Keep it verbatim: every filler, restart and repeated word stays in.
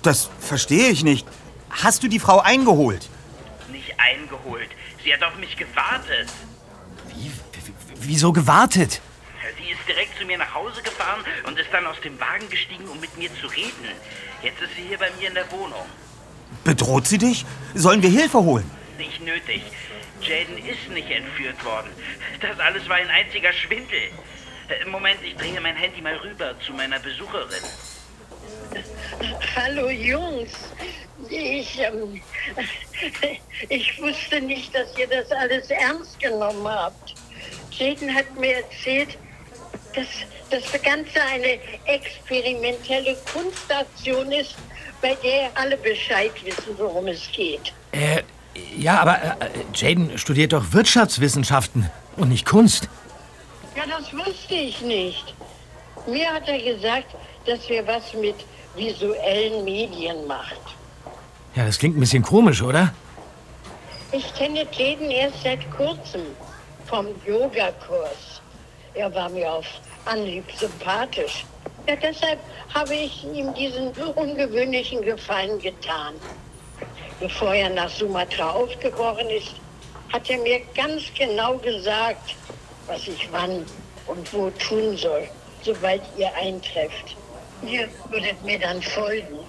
Das verstehe ich nicht. Hast du die Frau eingeholt? Nicht eingeholt. Sie hat auf mich gewartet. Wie? Wieso gewartet? Sie ist direkt zu mir nach Hause gefahren und ist dann aus dem Wagen gestiegen, um mit mir zu reden. Jetzt ist sie hier bei mir in der Wohnung. Bedroht sie dich? Sollen wir Hilfe holen? Nicht nötig. Jaden ist nicht entführt worden. Das alles war ein einziger Schwindel. Moment, ich bringe mein Handy mal rüber zu meiner Besucherin. Hallo Jungs. Ich, ähm, ich wusste nicht, dass ihr das alles ernst genommen habt. Jaden hat mir erzählt, dass das Ganze eine experimentelle Kunstaktion ist, bei der alle Bescheid wissen, worum es geht. Äh, ja, aber äh, Jaden studiert doch Wirtschaftswissenschaften und nicht Kunst. Ja, das wusste ich nicht. Mir hat er gesagt, dass wir was mit visuellen Medien macht. Ja, das klingt ein bisschen komisch, oder? Ich kenne Jaden erst seit kurzem vom Yogakurs. Er war mir auf Anhieb sympathisch. Ja, deshalb habe ich ihm diesen ungewöhnlichen Gefallen getan. Bevor er nach Sumatra aufgebrochen ist, hat er mir ganz genau gesagt, was ich wann und wo tun soll, sobald ihr eintrefft. Ihr würdet mir dann folgen.